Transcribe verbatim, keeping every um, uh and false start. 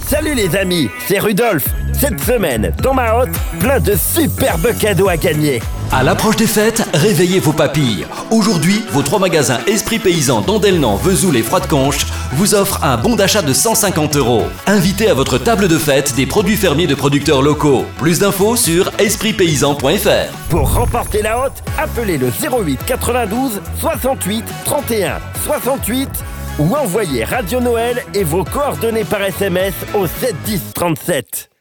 Salut les amis, c'est Rudolf. Cette semaine, dans ma hotte, plein de superbes cadeaux à gagner. À l'approche des fêtes, réveillez vos papilles. Aujourd'hui, vos trois magasins Esprit Paysan d'Andelnan, Vesoul et Froide-Conche vous offrent un bon d'achat de cent cinquante euros. Invitez à votre table de fête des produits fermiers de producteurs locaux. Plus d'infos sur esprit paysan point f r. Pour remporter la hotte, appelez le zéro huit quatre-vingt-douze soixante-huit trente et un soixante-huit ou envoyez Radio Noël et vos coordonnées par S M S au sept dix trente-sept.